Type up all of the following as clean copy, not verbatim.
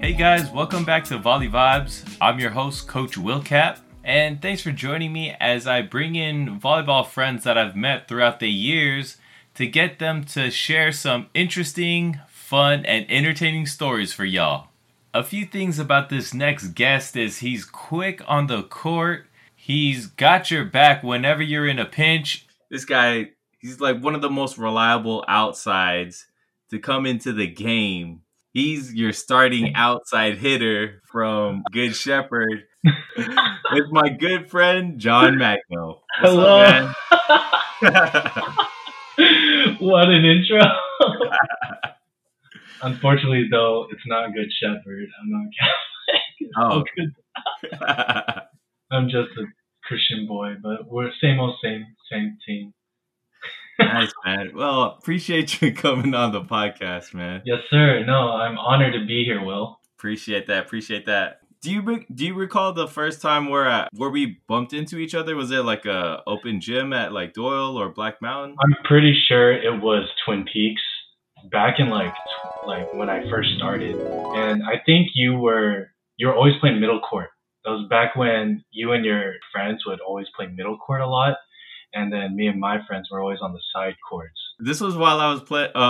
Hey guys, welcome back to Volley Vibes. I'm your host, Coach Wilcap, and thanks for joining me as I bring in volleyball friends that I've met throughout the years to get them to share some interesting, fun, and entertaining stories for y'all. A few things about this next guest is he's quick on the court. He's got your back whenever you're in a pinch. This guy, he's like one of the most reliable outsides to come into the game. He's your starting outside hitter from Good Shepherd. It's my good friend, John Magno. What's Hello. up, man? What an intro. Unfortunately, though, it's not Good Shepherd. I'm not Catholic. It's Oh. good. I'm just a Christian boy, but we're same old same team. Nice, man. Well, appreciate you coming on the podcast, man. Yes, sir. No, I'm honored to be here, Will. Appreciate that. Do you recall the first time where we bumped into each other? Was it like a open gym at like Doyle or Black Mountain? I'm pretty sure it was Twin Peaks back in like when I first started, and I think you were always playing middle court. That was back when you and your friends would always play middle court a lot, and then me and my friends were always on the side courts. This was while I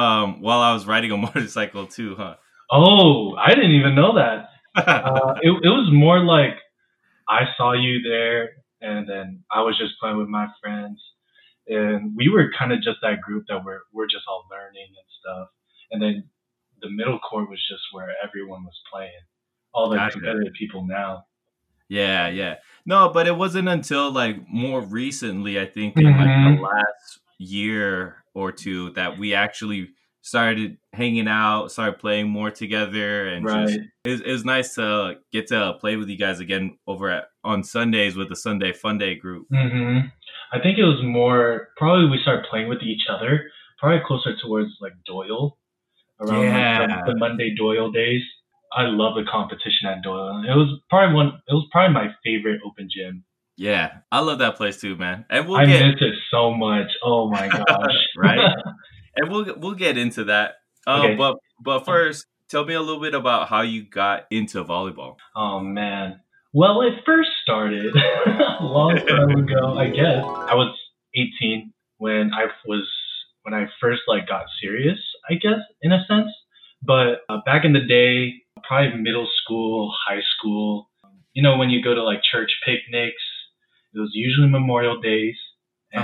was riding a motorcycle too, huh? Oh, I didn't even know that. It was more like I saw you there, and then I was just playing with my friends, and we were kind of just that group that we're just all learning and stuff. And then the middle court was just where everyone was playing, all the Gotcha. competitive people now. Yeah. No, but it wasn't until like more recently, I think, in like the last year or two that we actually started hanging out, started playing more together, and Right. Just it was nice to get to play with you guys again on Sundays with the Sunday Fun Day group. I think it was more probably we started playing with each other, probably closer towards like Doyle, around like the Monday Doyle days. I love the competition at Doyle. It was probably my favorite open gym. Yeah, I love that place too, man. And I miss it so much. Oh my gosh. Right? And we'll get into that. Okay. But first, tell me a little bit about how you got into volleyball. Oh man. Well, it first started a long time ago, I guess. I was 18 when I first like got serious, I guess, in a sense. But back in the day, probably middle school, high school, when you go to like church picnics, it was usually Memorial Days. And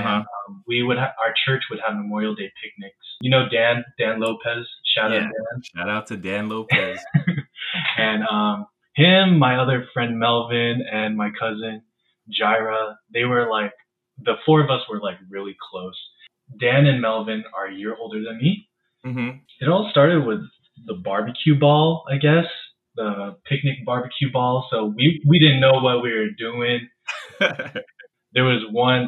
our church would have Memorial Day picnics. You know Dan Lopez? Shout out Dan. Shout out to Dan Lopez. And him, my other friend Melvin, and my cousin Jaira, they were like, the four of us were like really close. Dan and Melvin are a year older than me. Mm-hmm. It all started with the barbecue ball, I guess, the picnic barbecue ball. So we didn't know what we were doing. There was one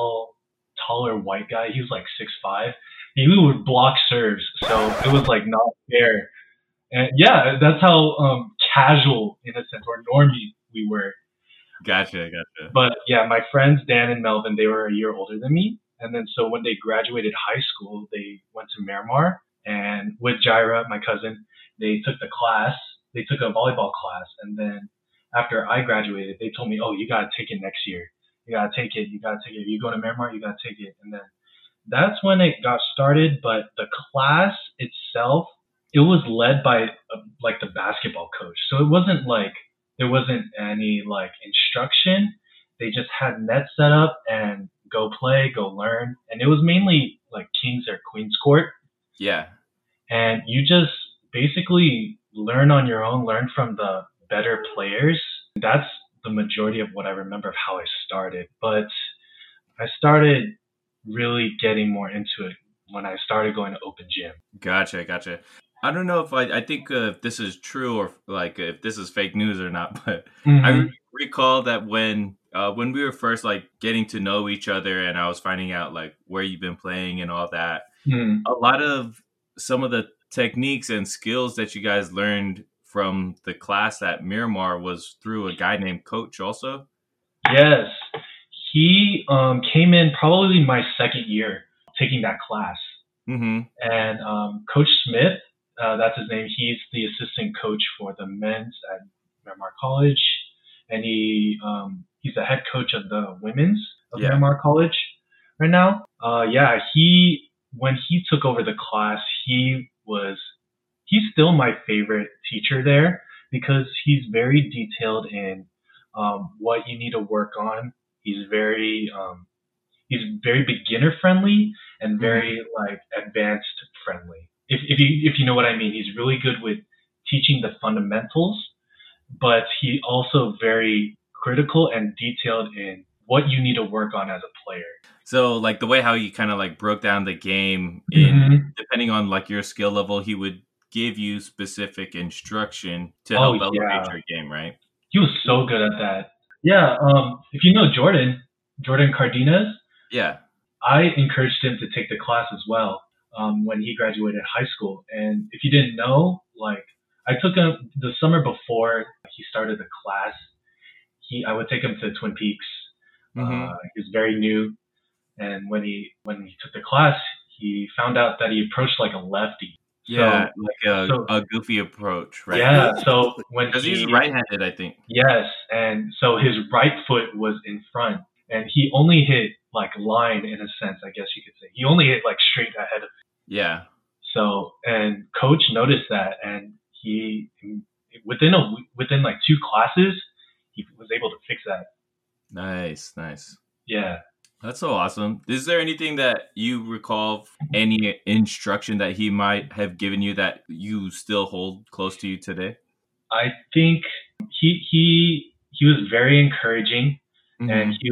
taller white guy. He was like 6'5". He would block serves, so it was like not fair. And yeah, that's how casual, in a sense, or normie we were. Gotcha. But yeah, my friends Dan and Melvin, they were a year older than me, and then so when they graduated high school, they went to Miramar, and with Jaira, my cousin, they took the class. They took a volleyball class, and then after I graduated, they told me, "Oh, you gotta take it next year. You gotta take it. You go to Miramar, you gotta take it." And then that's when it got started. But the class itself, it was led by like the basketball coach. So it wasn't like there wasn't any like instruction. They just had net set up and go play, go learn. And it was mainly like Kings or Queens court. Yeah. And you just basically learn on your own, learn from the better players. That's the majority of what I remember of how I started. But I started really getting more into it when I started going to open gym. Gotcha. I don't know if I think if this is true or like if this is fake news or not, but I recall that when we were first like getting to know each other and I was finding out like where you've been playing and all that, a lot of some of the techniques and skills that you guys learned from the class at Miramar was through a guy named Coach also? Yes. He came in probably my second year taking that class. And Coach Smith, That's his name. He's the assistant coach for the men's at Miramar College, and he's the head coach of the women's of Yeah. Miramar College right now. Yeah, he when he took over the class, he's still my favorite teacher there because he's very detailed in what you need to work on. He's very beginner friendly and Hmm. very like advanced friendly. If you know what I mean, he's really good with teaching the fundamentals, but he also very critical and detailed in what you need to work on as a player. So like the way how you kind of like broke down the game in Hmm. depending on like your skill level, he would give you specific instruction to Oh help elevate yeah, your game, right? he was so good at that. Yeah, if you know Jordan Cardenas, Yeah. I encouraged him to take the class as well when he graduated high school. And if you didn't know, like I took him the summer before he started the class. I would take him to Twin Peaks. Hmm. He was very new, and when he took the class, he found out that he approached like a lefty. Yeah, So like so a goofy approach, right? yeah, so when Because he's he right-handed, I think. yes, and so his right foot was in front, and he only hit like line in a sense, I guess you could say. He only hit like straight ahead of. Yeah. So, and coach noticed that, and he within like two classes, he was able to fix that. Nice, nice. Yeah. That's so awesome. Is there anything that you recall, any instruction that he might have given you that you still hold close to you today? I think he was very encouraging, and Hmm.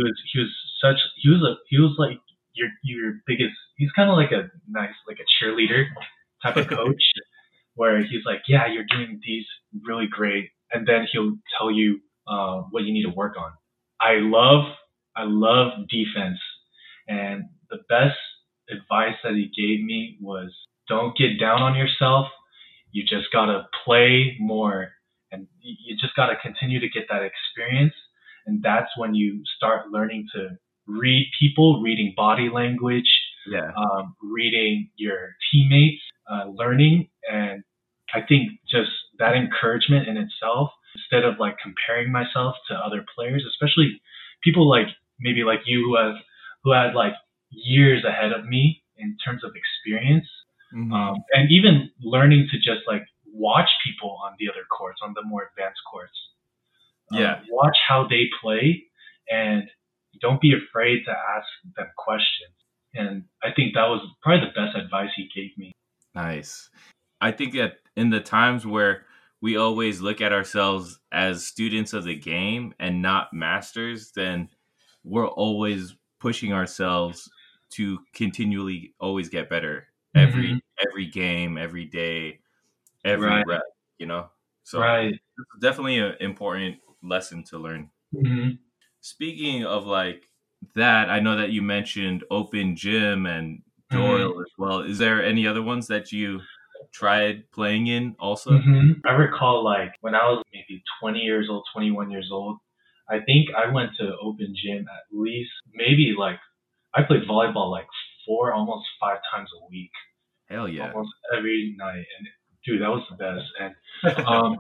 he was like your biggest. He's kind of like a nice like a cheerleader type of coach, where he's like, yeah, you're doing these really great, and then he'll tell you what you need to work on. I love I love defense, and the best advice that he gave me was don't get down on yourself. You just gotta play more, and you just gotta continue to get that experience, and that's when you start learning to read people, reading body language, Yeah. reading your teammates, learning. And I think just that encouragement in itself, instead of like comparing myself to other players, especially people like maybe like you who had like years ahead of me in terms of experience, Hmm. and even learning to just like watch people on the other courts, on the more advanced courts, Yeah. watch how they play, and don't be afraid to ask them questions. And I think that was probably the best advice he gave me. Nice. I think that in the times where we always look at ourselves as students of the game and not masters, then we're always pushing ourselves to continually always get better Hmm. every game, every day, every Right, rep, you know? So right. this is definitely an important lesson to learn. Hmm. Speaking of like that, I know that you mentioned Open Gym and Hmm. Doyle as well. Is there any other ones that you tried playing in also? I recall like when I was maybe 20 years old, 21 years old, I think I went to open gym at least maybe like I played volleyball like four, almost five times a week, Hell yeah. almost every night. And dude, that was the best. And um,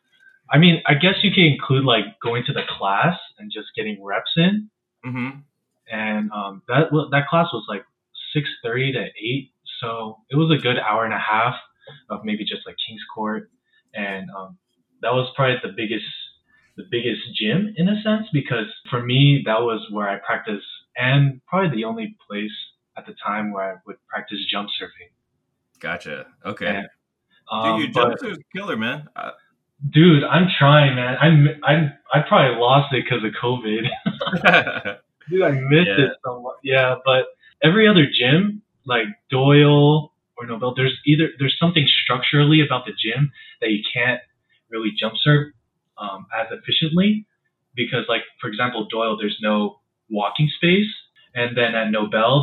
I mean, I guess you can include like going to the class and just getting reps in. Hmm. And that class was like 6:30 to 8, so it was a good hour and a half of maybe just like King's Court, and that was probably the biggest gym in a sense because for me that was where I practiced and probably the only place at the time where I would practice jump surfing. Gotcha. Okay. And Dude, your but jumpsuit is killer, man. dude, I'm trying, man. I probably lost it because of COVID. Dude, I missed Yeah. it so much. Yeah, but every other gym, like Doyle or Nobel, there's something structurally about the gym that you can't really jump serve as efficiently because, like for example, Doyle, there's no walking space, and then at Nobel,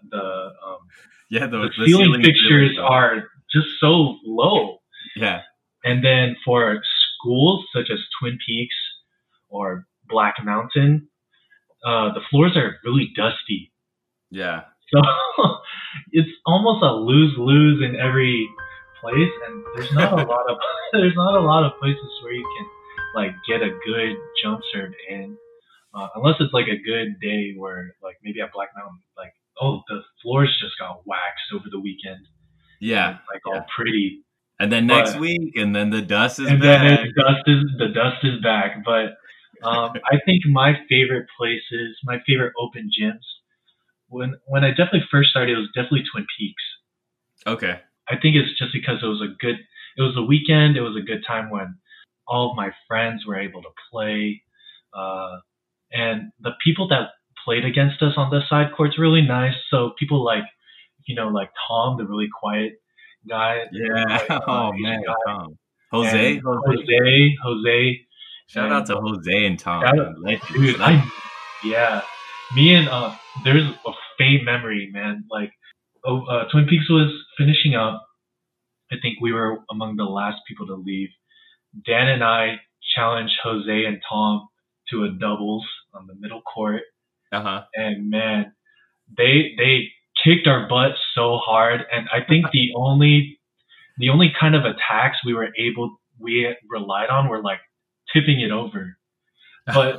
Yeah, the the ceiling ceiling's really fixtures low. are just so low, Yeah. and then for schools such as Twin Peaks or Black Mountain, the floors are really dusty. Yeah. So it's almost a lose lose in every place, and there's not a lot of there's not a lot of places where you can like get a good jump serve in, unless it's like a good day where like maybe at Black Mountain, like oh the floors just got waxed over the weekend, and Yeah, it's like yeah. all pretty. And then next But week, and then the dust is and then back. the dust is back. But I think my favorite places, my favorite open gyms, when I definitely first started, it was definitely Twin Peaks. Okay. I think it's just because it was a weekend, it was a good time when all of my friends were able to play, uh, and the people that played against us on the side courts really nice. So people like, like Tom, the really quiet guy, the really Yeah. quiet Oh Asian man, guy, Tom. Jose, and Jose. Jose, Shout out and to Jose and Tom, shout man. out, Legends, dude, legends. yeah, me and there's a faint memory, man. Like, Twin Peaks was finishing up. I think we were among the last people to leave. Dan and I challenged Jose and Tom to a doubles on the middle court, Uh huh. and man, they kicked our butt so hard. And I think the only kind of attacks we relied on were like tipping it over. But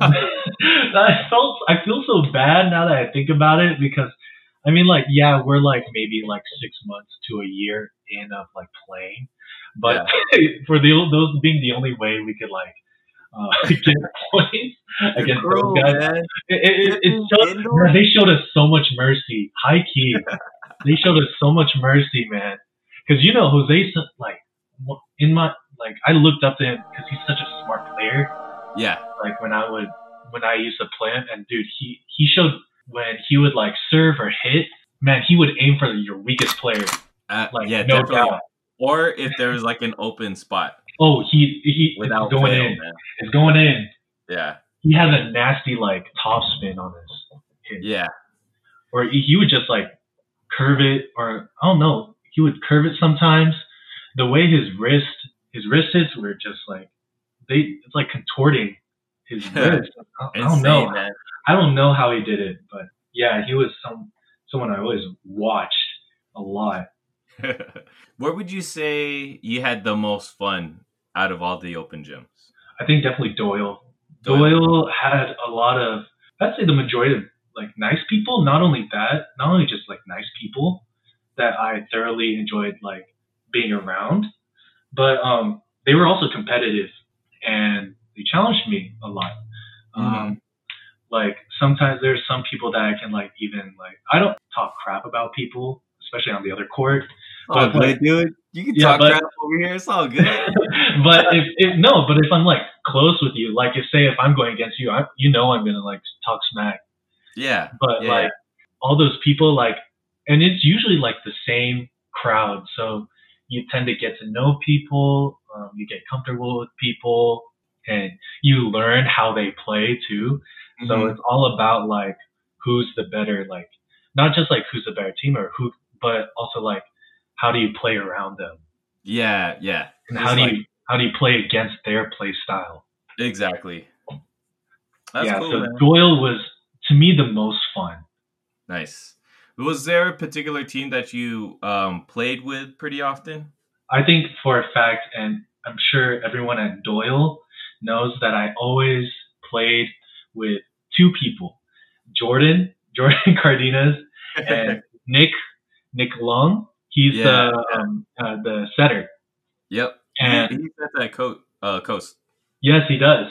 I feel so bad now that I think about it because I mean like yeah we're like maybe like 6 months to a year in of like playing, but Yeah. for those being the only way we could like get points You're against those cruel, guys, man. it Tipping showed, indoor. man, they showed us so much mercy, high key. They showed us so much mercy, man. Because Jose's like in my like I looked up to him because he's such a smart player. Yeah. Like when I used to play him, and dude, he showed when he would like serve or hit, man, he would aim for your weakest player, like Yeah, no definitely. doubt. Or if there was like an open spot Oh, it's without going fail, in, man. it's going in. Yeah. He has a nasty like top spin on his hit, Yeah. or he would just like curve it, or I don't know, he would curve it sometimes. The way his wrist hits were just like it's like contorting his wrist. I don't know. Insane, man. I don't know how he did it, but yeah, he was someone I always watched a lot. Where would you say you had the most fun out of all the open gyms? I think definitely Doyle. Doyle. Doyle had a lot of, I'd say the majority of like nice people. Not only that, not only just like nice people that I thoroughly enjoyed like being around, but they were also competitive and they challenged me a lot. Mm-hmm. Like sometimes there's some people that I can like even like I don't talk crap about people, especially on the other court. All But like good, dude. You can yeah, talk but crap over here. It's all good. but if I'm like close with you, like if I'm going against you, I'm gonna like talk smack. Yeah. But Yeah. like all those people like, and it's usually like the same crowd, so you tend to get to know people, you get comfortable with people, and you learn how they play too. So Mm-hmm. it's all about like who's the better, like not just like who's the better team or who, but also like how do you play around them Yeah. Yeah. and Just like how do you play against their play style. exactly. That's Yeah, cool, so man. Doyle was to me the most fun. Nice. Was there a particular team that you played with pretty often? I think for a fact, and I'm sure everyone at Doyle knows that I always played with two people, Jordan Cardenas, and Nick Lung. He's Yeah. the setter, Yep. and He's at that coast. yes, he does.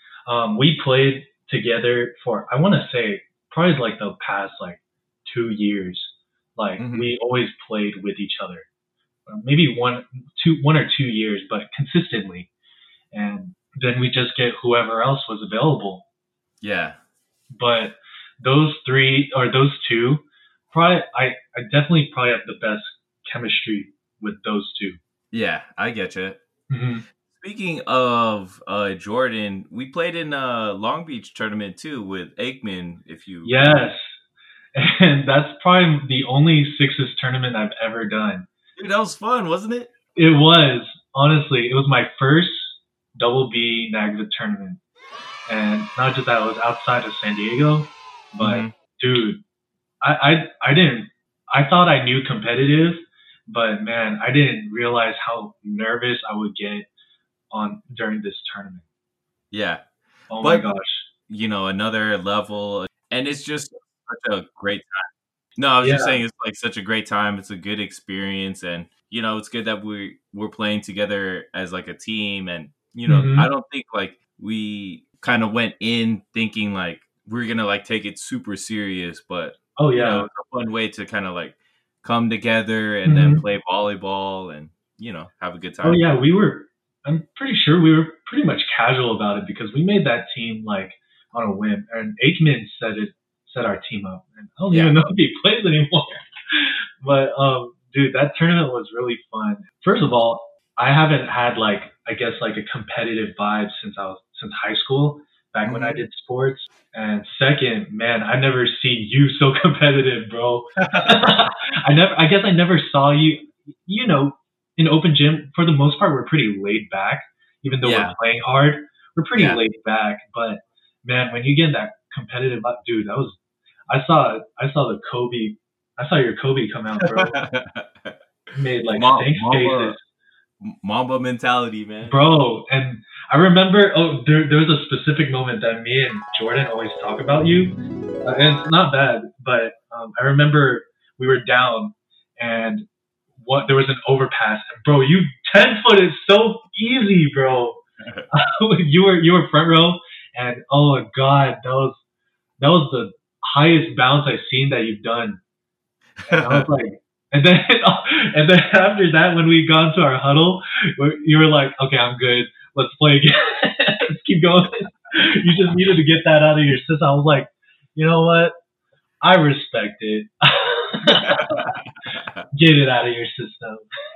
We played together for I want to say probably like the past like 2 years. Like Mm-hmm. we always played with each other, maybe 1 or 2 years, but consistently. And then we just get whoever else was available. Yeah. But those three or those two, probably I definitely probably have the best chemistry with those two. Yeah. I get you. Mm-hmm. Speaking of Jordan, we played in a Long Beach tournament too with Aikman. If you Yes, and that's probably the only Sixes tournament I've ever done. dude, that was fun, wasn't it? It was honestly, it was my first double B NAGVA tournament, and not just that, it was outside of San Diego. But Mm-hmm. dude, I didn't. I thought I knew competitive, But man, I didn't realize how nervous I would get on during this tournament. Yeah. Oh my But, gosh. another level. And it's just such a great time. No, I was just Yeah. saying it's like such a great time. It's a good experience. And, it's good that we're playing together as like a team. And, I Hmm. don't think like we kind of went in thinking like we're going to like take it super serious. But, Oh yeah. it's a fun way to kind of like come together and then Hmm. play volleyball and, have a good Oh time. yeah. We were. I'm pretty sure we were pretty much casual about it because we made that team like on a whim, and Aikman set our team up, and I don't Yeah. even know if he plays anymore. But dude, that tournament was really fun. First of all, I haven't had like I guess like a competitive vibe since high school, back when I Hmm. did sports. And second, man, I've never seen you so competitive, bro. I guess I never saw you. You know, in open gym for the most part we're pretty laid back, even though we're Yeah. playing hard. We're pretty Yeah. laid back, but man, when you get in that competitive, dude, that was I saw the Kobe. I saw your Kobe come out, bro. You made like stink Mamba faces, Mamba mentality, man. bro. And I remember, there was a specific moment that me and Jordan always talk about you, and it's not bad, but I remember we were down, and what there was an overpass, and bro, you 10 foot is so easy, bro. You were front row, and oh my god, that was the highest bounce I've seen that you've done. And I was like, and then and then after that, when we got into our huddle, you were like, okay, I'm good. Let's play again. Let's keep going. You just needed to get that out of your system. I was like, you know what? I respect it. Get it out of your system.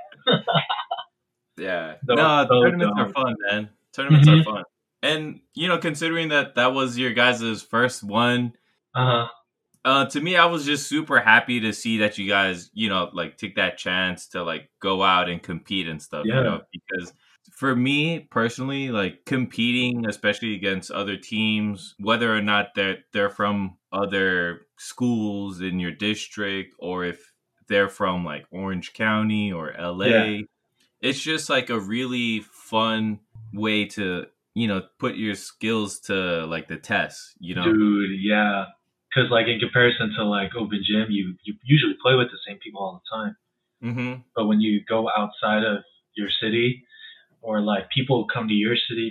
Yeah. That was No, so tournaments are dumb. fun, man. Tournaments are Hmm. fun. And, considering that was your guys' first one, Uh huh. to me, I was just super happy to see that you guys, like take that chance to like go out and compete and stuff, Yeah. because for me personally, like competing, especially against other teams, whether or not they're from other schools in your district or if they're from like Orange County or Yeah. LA, it's just like a really fun way to, put your skills to like the test. Dude, yeah. Because like in comparison to like open gym, you usually play with the same people all the time. Hmm. But when you go outside of your city, or like people come to your city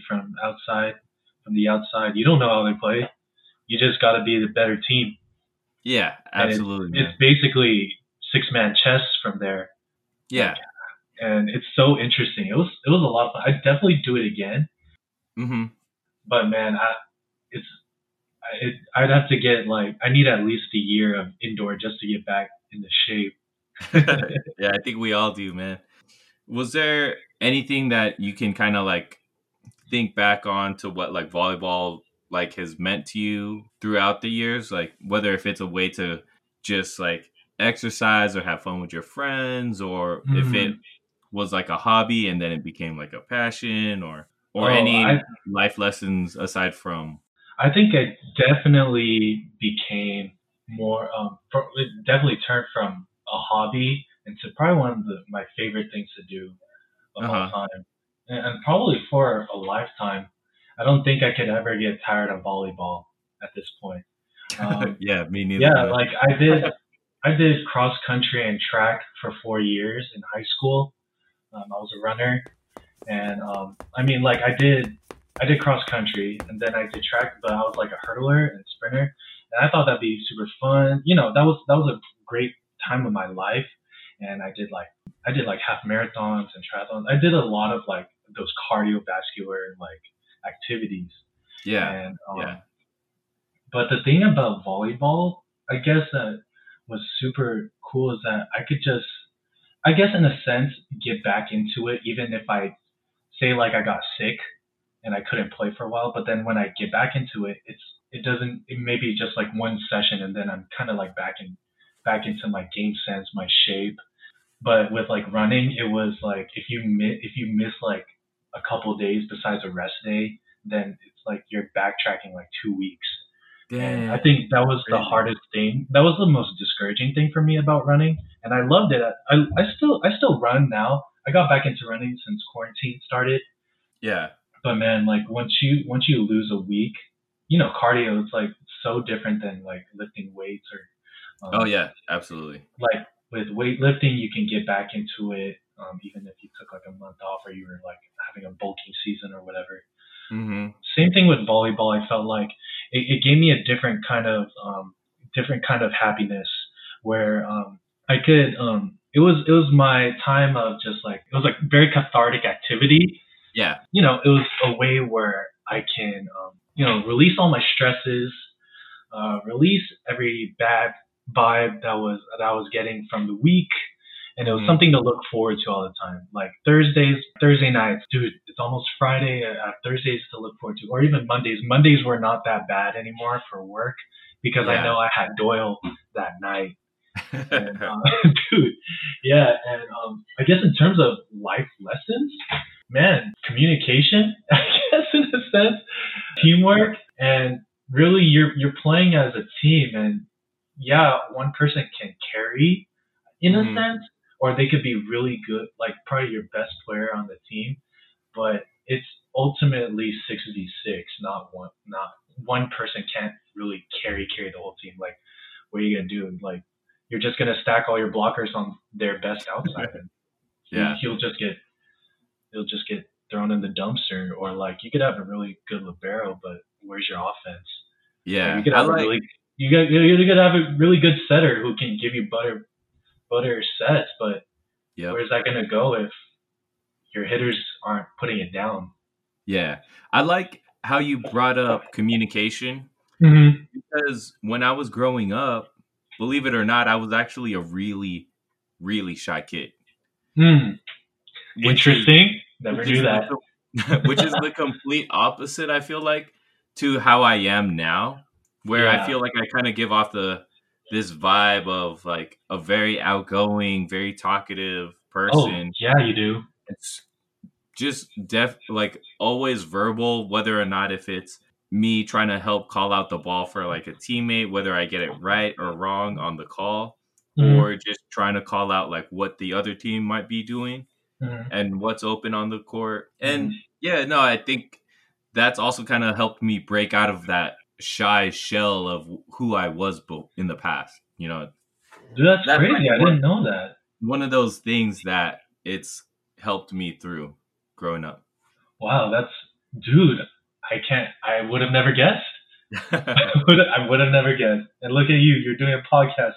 from the outside, you don't know how they play. You just got to be the better team, Yeah, and it's absolutely, it's man. basically six-man chess from there. Like, Yeah. and it's so interesting. It was a lot of fun. I'd definitely do it again, Hmm. but man, it's I'd have to get like I need at least a year of indoor just to get back into shape. Yeah, I think we all do, man. Was there anything that you can kind of like think back on to what like volleyball like has meant to you throughout the years? Like whether if it's a way to just like exercise or have fun with your friends, or if it Mm. was like a hobby and then it became like a passion, or Oh, any life lessons aside from. I think it definitely became more. It definitely turned from a hobby into probably one of my favorite things to do of all Uh-huh. time, and probably for a lifetime. I don't think I could ever get tired of volleyball at this point. Um, Yeah, me neither, yeah, man. like I did cross country and track for 4 years in high school. I was a runner, and I mean, like I did cross country, and then I did track, but I was like a hurdler and sprinter, and I thought that'd be super fun. That was a great time of my life, and I did like half marathons and triathlons. I did a lot of like those cardiovascular like activities, Yeah. and Yeah. but the thing about volleyball, I guess that was super cool is that I could just, I guess in a sense, get back into it, even if I say like I got sick and I couldn't play for a while. But then when I get back into it, it doesn't. It may be just like one session, and then I'm kind of like back into my game sense, my shape. But with like running, it was like if you miss like a couple of days besides a rest day, then it's like you're backtracking like 2 weeks. And I Damn. think that was the Crazy. hardest thing. That was the most discouraging thing for me about running. And I loved it. I still run now. I got back into running since quarantine started. Yeah. But man, like once you lose a week, cardio is like so different than like lifting weights or Oh yeah, absolutely. like with weightlifting, you can get back into it even if you took like a month off or you were like having a bulking season or whatever. Mm-hmm. Same thing with volleyball. I felt like it gave me a different kind of happiness where I could. It was my time of just like it was like very cathartic activity. Yeah. It was a way where I can release all my stresses, release every bad vibe that I was getting from the week, and it was Mm-hmm. something to look forward to all the time. Like Thursday nights, dude, it's almost Friday. I have Thursdays to look forward to, or even Mondays. Mondays were not that bad anymore for work because I Yeah. know I had Doyle that night. And dude, yeah, and I guess in terms of life lessons, man, communication, I guess in a sense, teamwork, and really you're playing as a team, and yeah, one person can carry in a Mm-hmm. sense, or they could be really good, like probably your best player on the team, but it's ultimately 6v6, not one person can't really carry the whole team. Like, what are you gonna do? Like, you're just gonna stack all your blockers on their best outside, and Yeah. he'll just get thrown in the dumpster, or like you could have a really good libero, but where's your offense? Or you Yeah. could I have a like. really you could have a really good setter who can give you butter sets, but Yep. where's that gonna go if your hitters aren't putting it down? Yeah. I like how you brought up communication Mm-hmm. because when I was growing up, believe it or not, I was actually a really, really shy kid, Hmm. which is Interesting. Never which knew is the that. which is the complete opposite. I feel like to how I am now, where I Yeah. feel like I kind of give off this vibe of like a very outgoing, very talkative Oh, person. yeah, you do. It's just like always verbal, whether or not if it's me trying to help call out the ball for like a teammate, whether I get it right or wrong on the call, Mm-hmm. or just trying to call out like what the other team might be doing Mm-hmm. and what's open on the court. Mm-hmm. And yeah, no, I think that's also kind of helped me break out of that shy shell of who I was in the past. Dude, that's That's like crazy. I didn't know that. one of those things that it's helped me through growing up. Wow, dude. I would have never guessed. I would have never guessed. And look at you. You're doing a podcast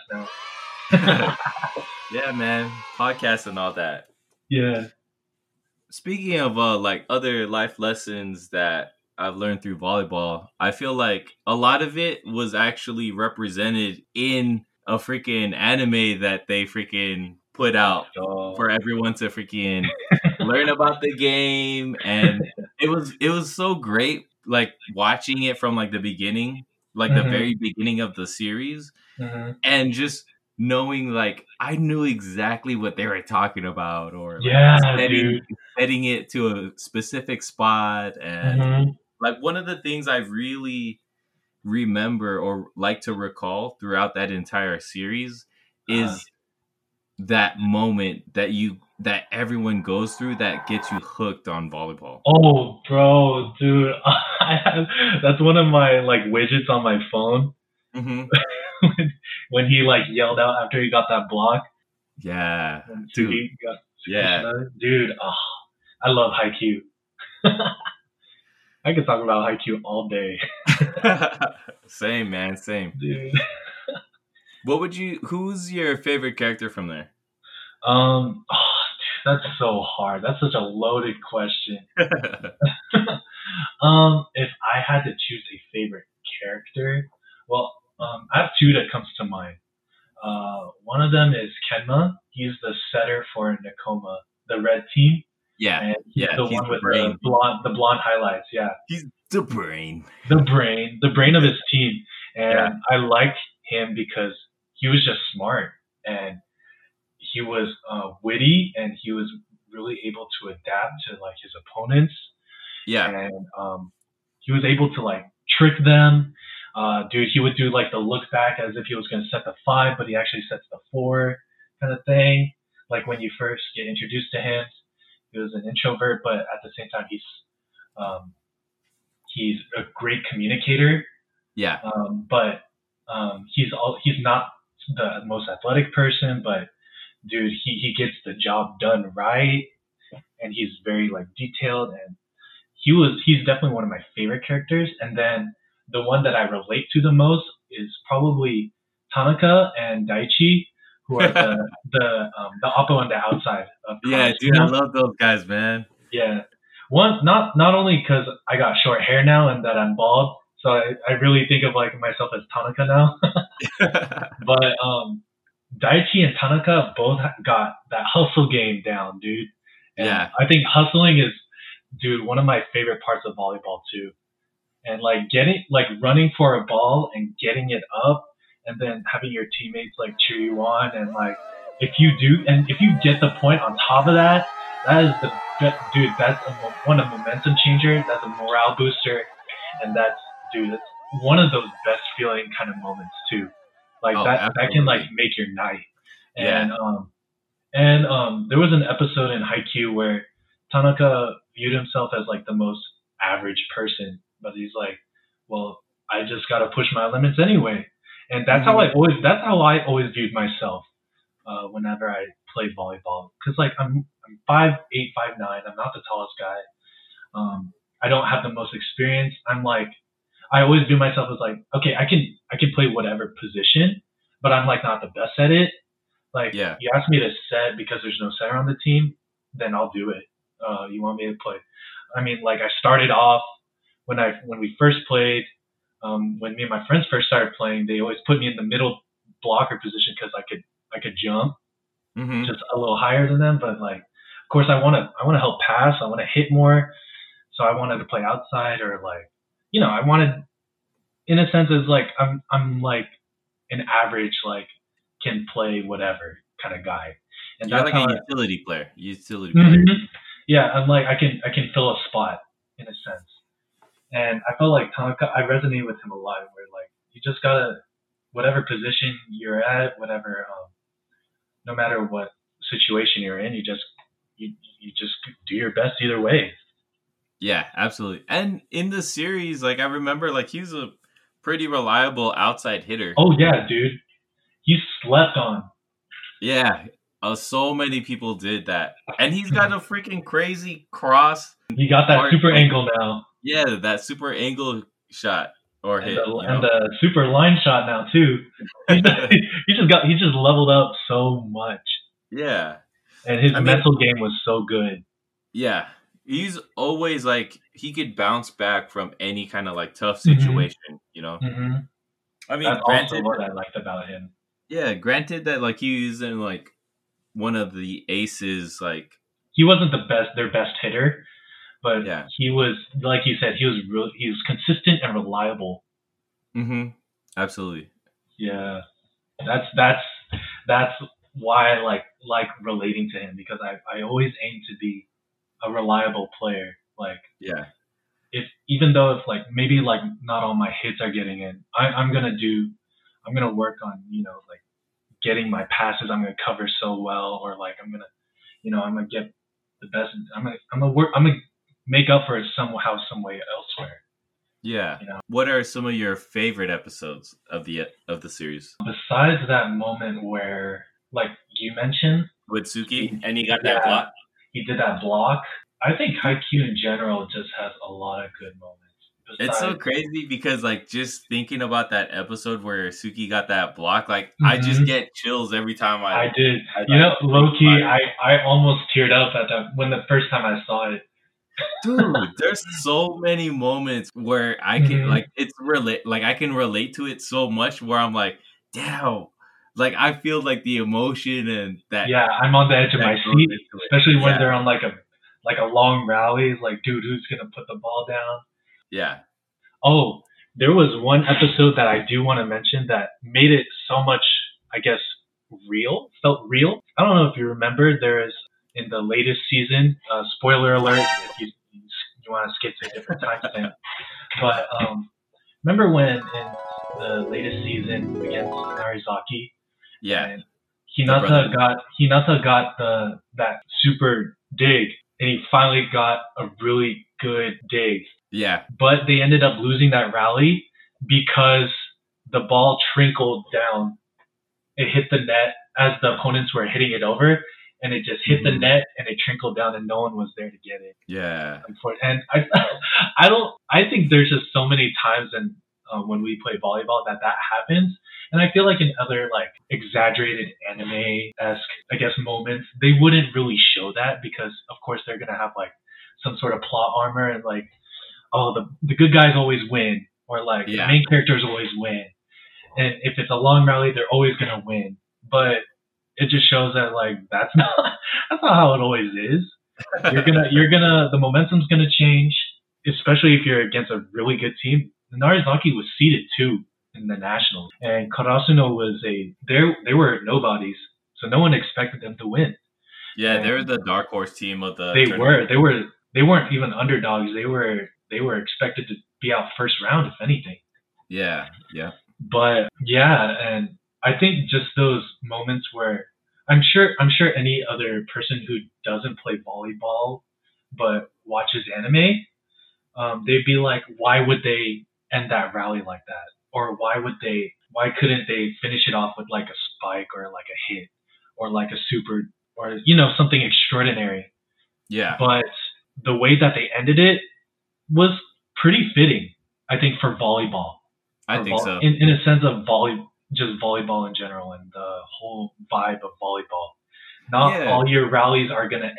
now. Yeah, man, podcasts and all that. Yeah. Speaking of like other life lessons that I've learned through volleyball, I feel like a lot of it was actually represented in a freaking anime that they freaking put Let's out go. for everyone to freaking learn about the game. And it was so great like watching it from like the beginning, like the Mm-hmm. very beginning of the series, Mm-hmm. and just knowing like I knew exactly what they were talking about, or like Yeah, setting dude. setting it to a specific spot. And Mm-hmm. like one of the things I really remember or like to recall throughout that entire series Uh, is that moment that everyone goes through that gets you hooked on volleyball. oh, bro, dude. That's one of my like widgets on my phone. Hmm. when he like yelled out after he got that block Yeah, when dude. Sugi got Yeah. Kushida. Dude, I love Haikyuu. I could talk about Haikyuu all day. Same, man, same. Dude. Who's your favorite character from there? That's so hard. That's such a loaded question. If I had to choose a favorite character, well, I have two that comes to mind. One of them is Kenma. He's the setter for Nakoma, the red team, Yeah, and he's yeah, the he's one the with the brain. blonde highlights. Yeah, He's the brain. the brain of his team, Yeah. and I liked him because he was just smart and he was witty and he was really able to adapt to like his opponents, Yeah. and he was able to like trick them. Dude, he would do like the look back as if he was going to set the 5, but he actually sets the 4 kind of thing. Like when you first get introduced to him, he was an introvert, but at the same time, um, he's a great communicator. Yeah. But he's not the most athletic person, but dude, he gets the job done right, and he's very like detailed, and he's definitely one of my favorite characters. And then the one that I relate to the most is probably Tanaka and Daichi, who are the oppo on the outside of Yeah, dude, I love those guys, man. Yeah, one not only because I got short hair now and that I'm bald, so I really think of like myself as Tanaka now. But Daichi and Tanaka both got that hustle game down, dude. And Yeah. I think hustling is, dude, one of my favorite parts of volleyball too. And like running for a ball and getting it up, and then having your teammates like cheer you on, and like if you get the point on top of that, that is dude. That's one a momentum changer. That's a morale booster, and that's one of those best feeling kind of moments too. Like that can like make your night. And there was an episode in Haikyuu where Tanaka viewed himself as like the most average person, but he's like, well, I just gotta push my limits anyway, and that's how I always viewed myself whenever I played volleyball. Because like I'm 5'8", 5'9". I'm not the tallest guy. I don't have the most experience. I'm like, I always view myself as like, okay, I can play whatever position, but I'm like not the best at it. Like, you ask me to set because there's no setter on the team, then I'll do it. You want me to play? I mean, like I started off when we first played, when me and my friends first started playing, they always put me in the middle blocker position because I could jump just a little higher than them. But like, of course, I want to help pass. I want to hit more. So I wanted to play outside, or like, I wanted, in a sense, is like I'm like an average, like can play whatever kind of guy. And you're that's like a utility player. Player. Yeah, I'm like I can fill a spot in a sense. And I felt like Tanaka, I resonate with him a lot. Where like you just gotta, whatever position you're at, whatever, no matter what situation you're in, you just do your best either way. Yeah, absolutely. And in the series, like I remember, like he's a pretty reliable outside hitter. Oh yeah, dude, he's slept on. Yeah, so many people did that, and he's got a freaking crazy cross. He got that super angle now. Yeah, that super angle shot or hit, and the super line shot now too. He just leveled up so much. Yeah, and his mental game was so good. Yeah, he's always like he could bounce back from any kind of like tough situation. I mean, that's also what I liked about him. Yeah, granted that like he isn't like one of the aces. Like he wasn't their best hitter. But yeah, he was, like you said, he was consistent and reliable. Absolutely. Yeah, that's why I like relating to him, because I always aim to be a reliable player. Like even though like maybe like not all my hits are getting in, I'm gonna work on like getting my passes. I'm gonna cover so well, or like I'm gonna get the best. I'm gonna make up for it somehow, some way elsewhere. Yeah. What are some of your favorite episodes of the series? Besides that moment where, like you mentioned, with Suki, and he got that block. He did that block. I think Haikyuu in general just has a lot of good moments. It's so crazy because like just thinking about that episode where Suki got that block, like I just get chills every time I did. Low key, I almost teared up at that when the first time I saw it. Dude, there's so many moments where I can like I can relate to it so much where I'm like, damn, like I feel like the emotion and that. Yeah, I'm on the edge of my seat, especially when they're on like a long rally. It's like, dude, who's gonna put the ball down? Yeah. Oh, there was one episode that I do want to mention that made it so much, I guess, felt real. I don't know if you remember, there's in the latest season, spoiler alert, if you want to skip to a different time stamp. But remember when in the latest season against Narizaki, Yeah, and the brother. Hinata got that super dig, and he finally got a really good dig. Yeah, But they ended up losing that rally because the ball trickled down. It hit the net as the opponents were hitting it over, and it just hit the net and it trickled down, and no one was there to get it. yeah, And I, I don't. I think there's just so many times when we play volleyball that happens, and I feel like in other like exaggerated anime esque, I guess, moments, they wouldn't really show that because of course they're gonna have like some sort of plot armor and like, oh, the good guys always win, or like the yeah. main characters always win, and if it's a long rally, they're always gonna win. But it just shows that like that's not how it always is. The momentum's gonna change, especially if you're against a really good team. Narizaki was seeded too in the nationals, and Karasuno they were nobodies, so no one expected them to win. Yeah, And they're the dark horse team of the they tournament. they weren't even underdogs. They were expected to be out first round if anything. Yeah, yeah, But yeah, and I think just those moments where I'm sure any other person who doesn't play volleyball but watches anime, they'd be like, why would they end that rally like that? Or why couldn't they finish it off with like a spike or like a hit or like a super or something extraordinary? yeah. But the way that they ended it was pretty fitting, I think, for volleyball. I think so. In a sense of just volleyball in general and the whole vibe of volleyball. Not Yeah, all your rallies are gonna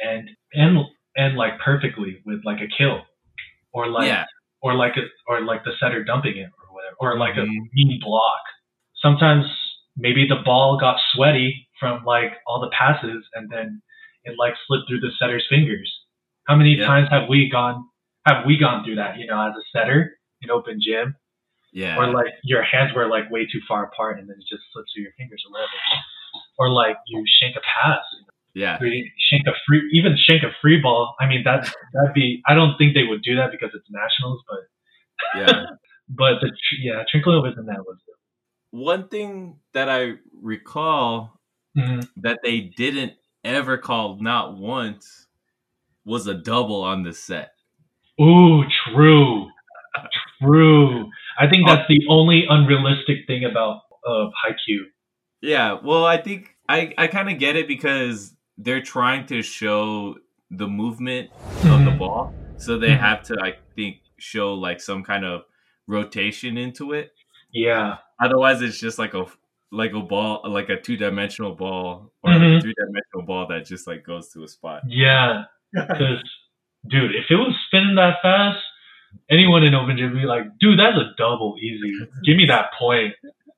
end like perfectly with like a kill or like yeah. or like the setter dumping it or whatever or like a Hmm. mini block. Sometimes maybe the ball got sweaty from like all the passes and then it like slipped through the setter's fingers. How many Yep. times have we gone through that, as a setter in open gym? Or Yeah, like your hands were like way too far apart and then it just slips through your fingers or whatever. Or like you shank a pass, yeah, or you shank a free ball. I mean that'd be I don't think they would do that because it's nationals, but yeah. but yeah, trickling over the net was One thing that I recall good. that they didn't ever call not once was a double on the set. Ooh, true, true. I think Oh, that's the only unrealistic thing about Haikyuu. yeah, well, I think I kind of get it because they're trying to show the movement of the Mm-hmm. ball, so they Mm-hmm. have to, I think, show like some kind of rotation into it. Yeah. Otherwise, it's just like a ball, like a 2-dimensional ball, or like a Mm-hmm. 3-dimensional ball that just like goes to a spot. Yeah. Because, dude, if it was spinning that fast, anyone in open gym would be like, dude, that's a double easy. Give me that point.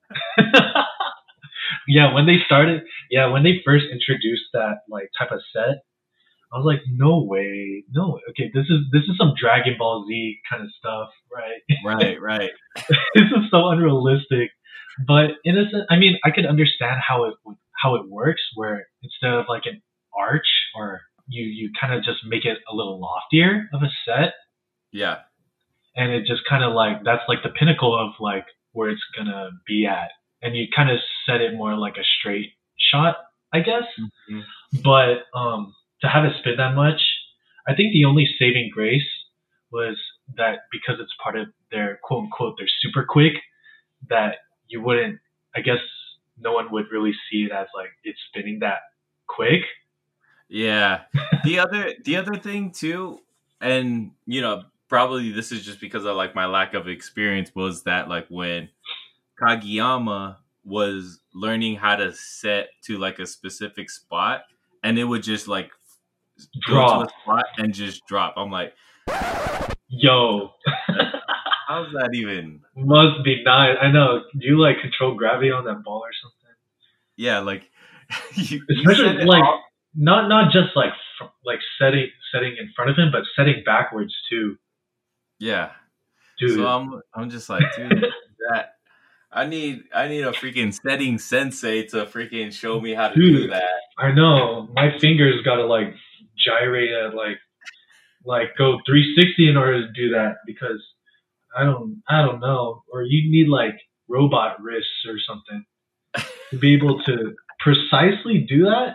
When they first introduced that like type of set, I was like, no way, no way. Okay, this is some Dragon Ball Z kind of stuff, right? Right, right. This is so unrealistic. But in a sense, I mean, I could understand how it works, where instead of like an arch, or you kind of just make it a little loftier of a set, Yeah. and it just kind of like that's like the pinnacle of like where it's gonna be at, and you kind of set it more like a straight shot, I guess. Mhm. But to have it spin that much, I think the only saving grace was that because it's part of their quote unquote their super quick, that you wouldn't, I guess, no one would really see it as like it's spinning that quick. Yeah. The other thing too, and probably this is just because of like my lack of experience, was that like when Kageyama was learning how to set to like a specific spot, and it would just like go to a Drop. spot and just drop. I'm like, Yo. how's that even? Must be nice. I know. Do you like control gravity on that ball or something? Yeah, like you said Especially it like all. not just like like setting in front of him, but setting backwards too, Yeah. So dude. I'm just like, dude, that I need a freaking setting sensei to freaking show me how to do Dude, that. I know. My fingers gotta like gyrate at like go 360 in order to do that because I don't know. Or you need like robot wrists or something to be able to precisely do that.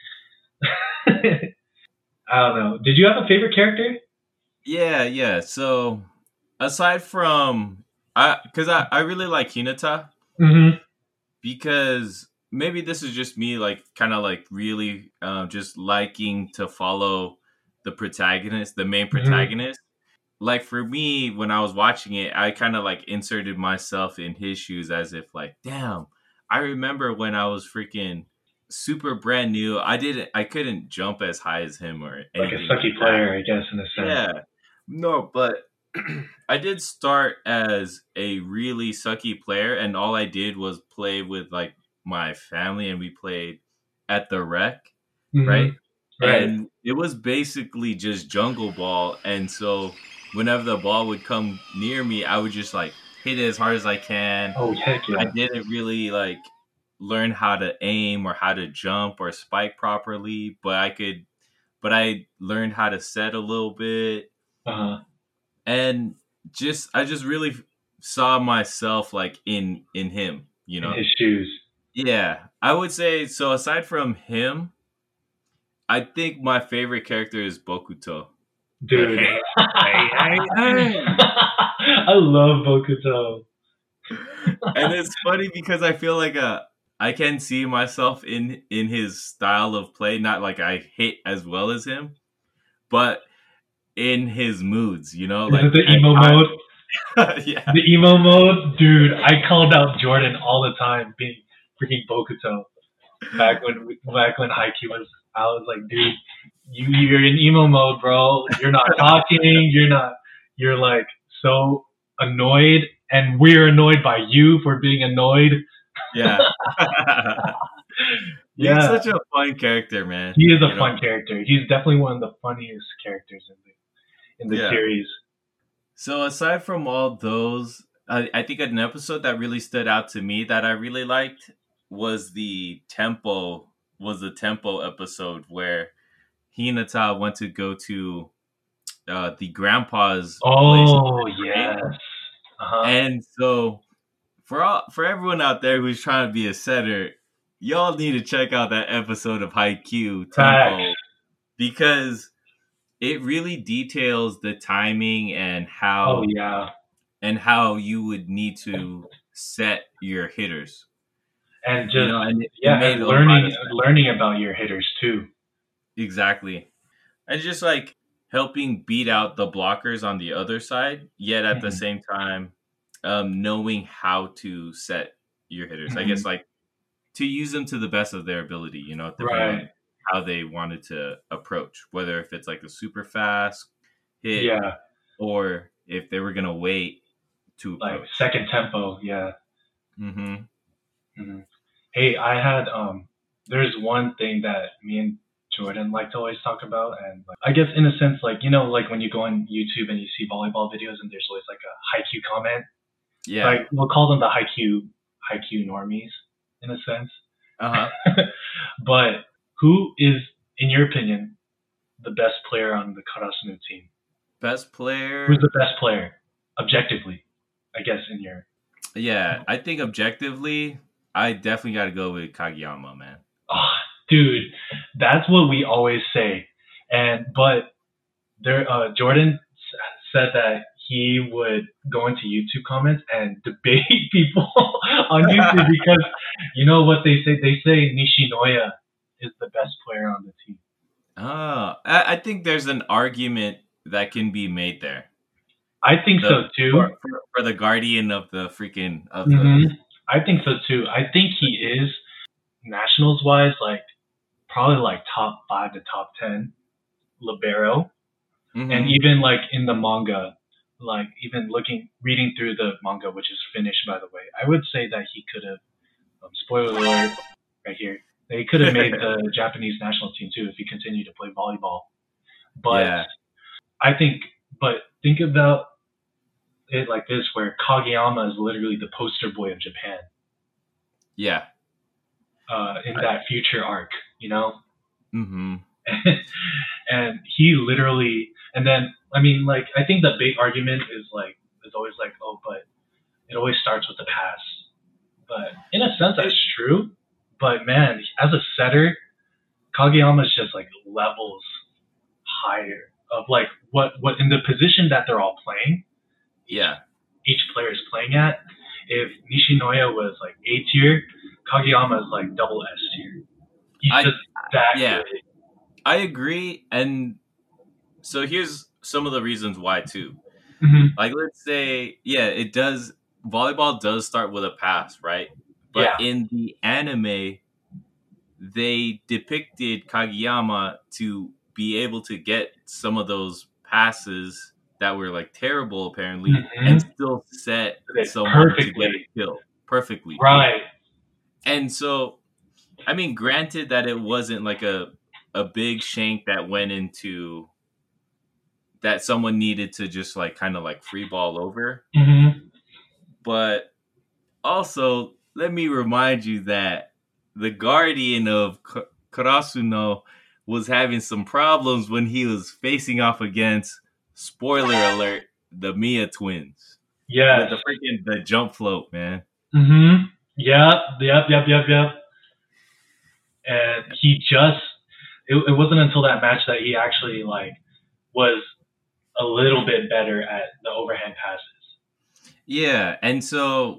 I don't know. Did you have a favorite character? Yeah. So aside from I really like Hinata Mm-hmm. because maybe this is just me like kind of like really just liking to follow the protagonist, the main Mm-hmm. protagonist. Like for me, when I was watching it, I kind of like inserted myself in his shoes as if like, damn, I remember when I was freaking super brand new. I couldn't jump as high as him or Like a anything like sucky that. player, I guess, in a sense. Yeah. No, but I did start as a really sucky player, and all I did was play with like my family, and we played at the rec, Mm-hmm. right? Right. And it was basically just jungle ball, and so whenever the ball would come near me, I would just like hit it as hard as I can. Oh, heck I yeah. didn't really like learn how to aim or how to jump or spike properly, but I learned how to set a little bit Uh-huh. and I just really saw myself like in him, you In know. his shoes. Yeah, I would say so. Aside from him, I think my favorite character is Bokuto. The Dude. hey. I love Bokuto. And it's funny because I feel like I can see myself in his style of play. Not like I hit as well as him, but in his moods, you know, Is like it the at emo mode? times. Yeah. The emo mode? Dude, I called out Jordan all the time being freaking Bokuto. Back when Haikyuu was, I was like, dude, you're in emo mode, bro. You're not talking. You're like so annoyed, and we're annoyed by you for being annoyed. Yeah. He's Yeah, such a fun character, man. he is You a know? fun character. He's definitely one of the funniest characters in the Yeah. series. So aside from all those, I think an episode that really stood out to me that I really liked was the tempo episode where Hinata went to go to the grandpa's place, Oh right? yes. Uh-huh. And so for everyone out there who's trying to be a setter, y'all need to check out that episode of Haikyuu Facts. Tempo because it really details the timing Oh yeah. and how you would need to set your hitters. And You just know, and it yeah, made and a lot of sense. learning about your hitters too. Exactly. And just like helping beat out the blockers on the other side, yet at the Mhm. same time, knowing how to set your hitters. I Mhm. guess like to use them to the best of their ability, you know, depending Right. on how they wanted to approach, whether if it's like a super fast hit Yeah. or if they were going to wait to Like approach. second tempo. Yeah. Mm-hmm. Hmm. Hey, I had there's one thing that me and Jordan like to always talk about, and like, I guess in a sense, like like when you go on YouTube and you see volleyball videos, and there's always like a Haikyuu comment. Yeah. Like we'll call them the Haikyuu normies in a sense. Uh-huh. But who is, in your opinion, the best player on the Karasuno team? Best Who's player. the best player, objectively? I guess in your. Yeah, I think objectively, I definitely got to go with Kageyama, man. Oh, dude, that's what we always say. But there, Jordan said that he would go into YouTube comments and debate people on YouTube because you know what they say? They say Nishinoya is the best player on the team. Oh, I think there's an argument that can be made there. I think so too. For the guardian of the freaking of Hmm. I think so too. I think he is nationals wise, like probably like top 5 to top 10 libero, Mhm. and even like in the manga, like even reading through the manga, which is finished by the way, I would say that he could have. Spoiler alert, right here. They could have made the Japanese national team too if he continued to play volleyball. But Yeah. think about it like this, where Kageyama is literally the poster boy of Japan Yeah. in that future arc, you know? Mm-hmm. And he literally, and then, I mean, like, I think the big argument is always like, oh, but it always starts with the pass. But in a sense, that's true. But man, as a setter, Kageyama is just like levels higher of like what in the position that they're all playing. Yeah. Each player is playing at. If Nishinoya was like A tier, Kageyama is like double S tier. He's just that good. I agree, and so here's some of the reasons why too. Mm-hmm. Like, let's say, it does. Volleyball does start with a pass, right? But in the anime, they depicted Kageyama to be able to get some of those passes that were like terrible, apparently, and still set someone to get a kill perfectly. Right. And so, I mean, granted that it wasn't like a big shank that went into that someone needed to just like kind of like free ball over. Mm-hmm. But also, let me remind you that the guardian of Karasuno was having some problems when he was facing off against, spoiler alert, the Mia twins. Yeah. The jump float, man. Mm-hmm. Yep. And he just, it wasn't until that match that he actually like was a little bit better at the overhand passes. Yeah, and so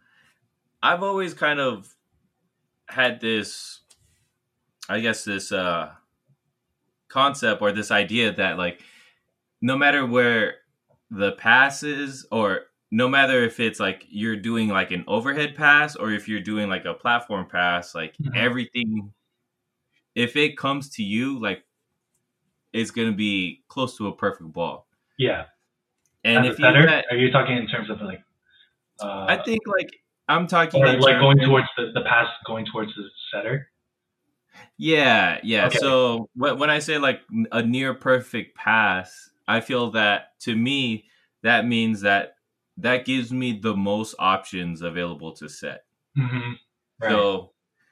I've always kind of had this, I guess, this concept or this idea that like no matter where the pass is, or no matter if it's like you're doing like an overhead pass or if you're doing like a platform pass, like everything, if it comes to you, like it's going to be close to a perfect ball. Yeah. And if are you talking in terms of like? I think like I'm talking or like going towards the pass, going towards the setter. Yeah. Okay. So when I say like a near perfect pass, I feel that to me that means that gives me the most options available to set. Mm-hmm. Right. So,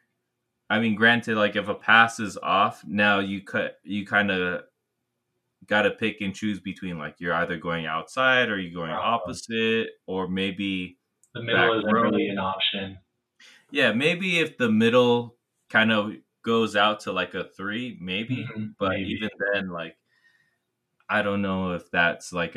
I mean, granted, like if a pass is off, now you kind of got to pick and choose between like you're either going outside or you're going opposite, or maybe the middle isn't really an option. Yeah, maybe if the middle kind of goes out to like a 3, maybe. But even then, like I don't know if that's like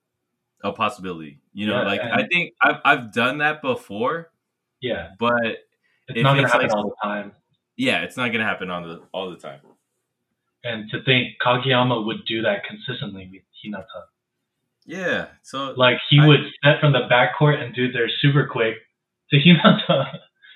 a possibility. You know, like I think I've done that before. Yeah, but it's not going to happen all the time. Yeah, it's not going to happen all the time. And to think Kageyama would do that consistently with Hinata. Yeah, so like he would set from the backcourt and do their super quick to Hinata.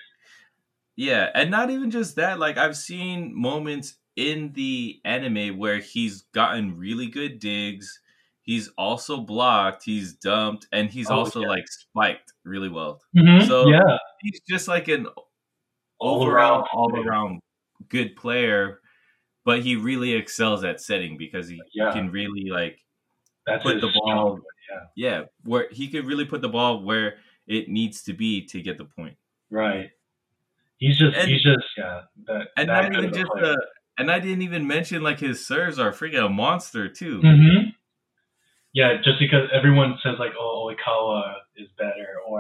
Yeah, and not even just that. Like I've seen moments in the anime where he's gotten really good digs. He's also blocked. He's dumped, and he's also like spiked really well. Mm-hmm. So he's just like an all around good player. But he really excels at setting because he can really like put the ball. Where he could really put the ball where it needs to be to get the point. Right. He's just and not even just and I didn't even mention like his serves are freaking a monster too. Mm-hmm. Yeah, just because everyone says like, oh, Oikawa is better, or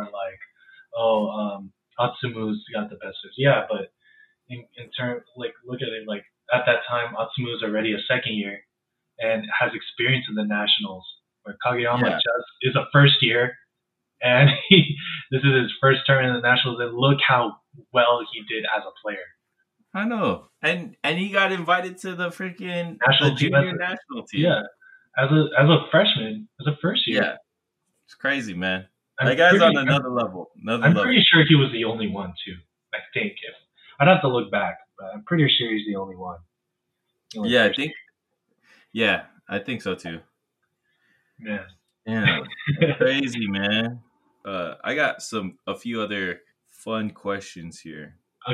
like, Atsumu's got the best serves. Yeah, but in terms, like, look at it, like at that time, Atsumu is already a second year and has experience in the nationals, where Kageyama just is a first year, and this is his first term in the nationals, and look how well he did as a player. I know, and he got invited to the freaking junior national team. Yeah, as a freshman, as a first year. Yeah, it's crazy, man. That guy's on another level. I'm pretty sure he was the only one too. I think I'd have to look back, but I'm pretty sure he's the only one. I think. Yeah, I think so too. Man. Yeah, crazy, man. I got a few other fun questions here.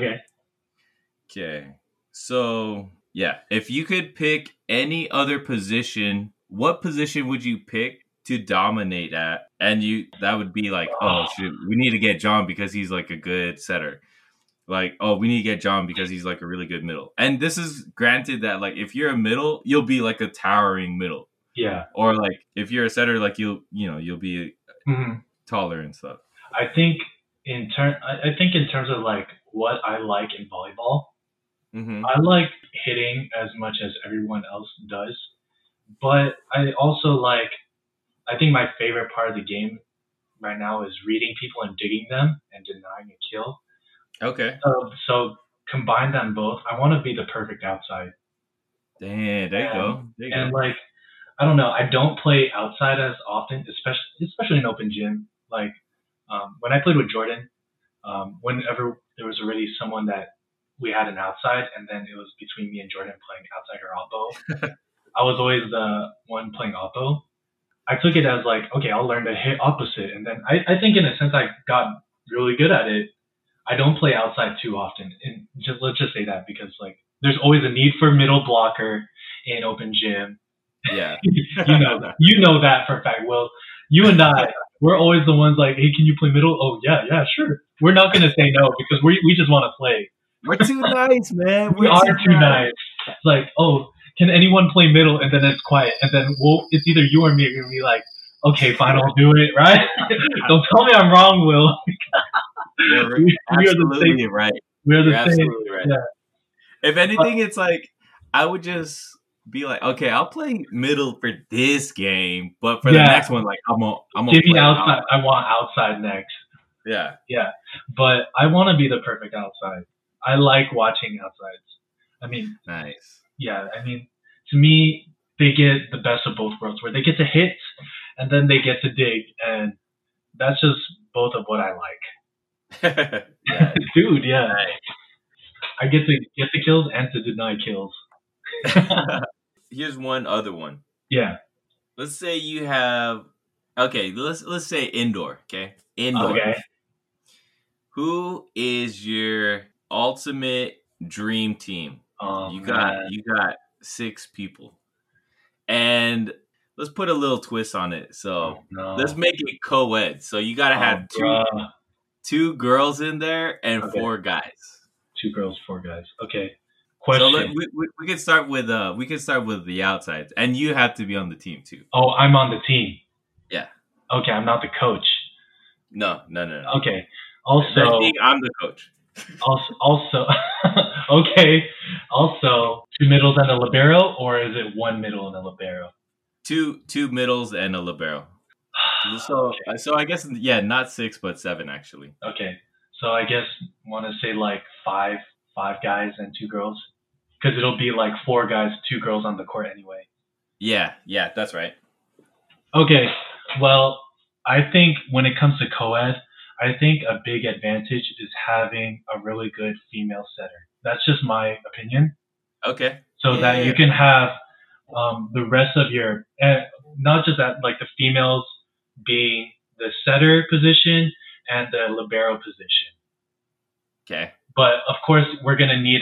Okay. So, if you could pick any other position, what position would you pick to dominate at? And that would be like, oh, shoot, we need to get John because he's like a good setter. Like, oh, we need to get John because he's like a really good middle. And this is granted that like if you're a middle, you'll be like a towering middle. Yeah. Or like if you're a setter, like you'll be taller and stuff. I think I think in terms of like what I like in volleyball, Mm-hmm. I like hitting as much as everyone else does, but I also like. I think my favorite part of the game right now is reading people and digging them and denying a kill. Okay. So combine them both. I want to be the perfect outside, Damn, there you and go. There you and go. like I don't know. I don't play outside as often, especially in open gym. Like when I played with Jordan, whenever there was already someone that we had an outside, and then it was between me and Jordan playing outside or oppo. I was always the one playing oppo. I took it as like, okay, I'll learn to hit opposite, and then I think in a sense I got really good at it. I don't play outside too often, and just let's just say that because like there's always a need for middle blocker in open gym. Yeah. You know that for a fact. Well, you and I, we're always the ones like, hey, can you play middle? Oh yeah, yeah, sure. We're not gonna say no because we just want to play. We're too nice, man. We We're are too too nice. nice. It's like, oh, can anyone play middle? And then it's quiet, and then it's either you or me. You're gonna be like, okay, fine, I'll do it, right? Don't tell me I'm wrong, Will. You're We are the absolutely same. right. We are You're the same. absolutely right. Yeah. If anything, it's like I would just be like, okay, I'll play middle for this game, but for the Yeah. next one, like I'm gonna Give me play outside. I want outside next. Yeah. Yeah, but I want to be the perfect outside. I like watching outsides. I mean, Nice. yeah, I mean, to me, they get the best of both worlds, where they get to hit and then they get to dig, and that's just both of what I like. Yeah. Dude, yeah, Nice. I get to get the kills and to deny kills. Here's one other one. Yeah. Let's say you have let's say indoor, okay? Indoor. Okay. Who is your ultimate dream team? You got 6 people. And let's put a little twist on it. So no. let's make it co-ed. So you gotta have two girls in there and Okay. 4 guys. 2 girls, 4 guys. Okay. So Question. we can start with the outsides, and you have to be on the team too. Oh, I'm on the team. Yeah. Okay, I'm not the coach. No. Okay. Also, I think I'm the coach. Also, okay. Also, 2 middles and a libero, or is it 1 middle and a libero? Two middles and a libero. So I guess not 6 but 7 actually. Okay, so I guess want to say like five guys and 2 girls, because it'll be like 4 guys, 2 girls on the court anyway. Yeah, that's right. Okay, well, I think when it comes to co-ed, I think a big advantage is having a really good female setter. That's just my opinion. Okay. So that you can have the rest of your, not just that, like the females being the setter position and the libero position. Okay. But of course, we're going to need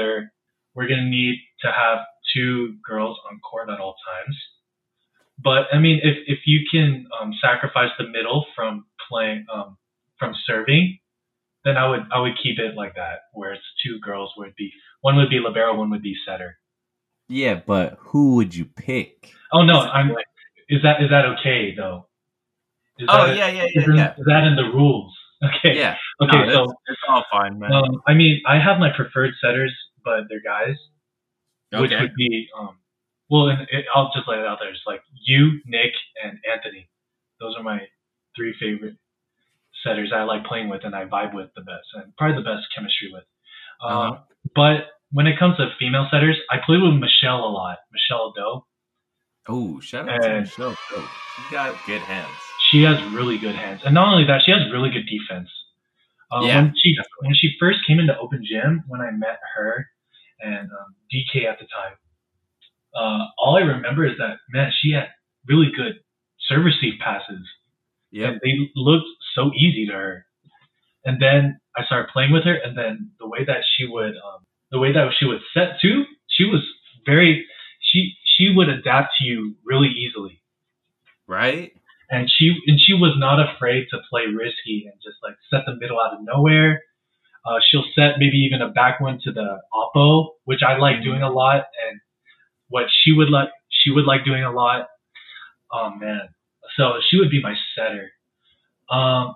to have 2 girls on court at all times. But I mean, if you can sacrifice the middle from playing, from serving, then I would keep it like that, where it's 2 girls, where it'd be one would be libero, one would be setter. Yeah, but who would you pick? Oh no, is that okay though? Yeah. Is that in the rules? Okay. Yeah. Okay, no, it's all fine, man. I mean, I have my preferred setters, but they're guys, which Okay. would be well, I'll just lay it out there. It's like you, Nick, and Anthony. Those are my 3 favorite setters I like playing with and I vibe with the best, and probably the best chemistry with. But when it comes to female setters, I play with Michelle a lot. Michelle Doe. Oh, shout out to Michelle Doe. She's got good hands. She has really good hands, and not only that, she has really good defense. When she first came into open gym, when I met her and DK at the time, all I remember is that, man, she had really good serve receive passes. Yeah, and they looked so easy to her. And then I started playing with her, and then the way that she would set too, she would adapt to you really easily. Right. And she was not afraid to play risky and just like set the middle out of nowhere. She'll set maybe even a back one to the oppo, which I like doing a lot, and what she would like doing a lot. Oh man, so she would be my setter.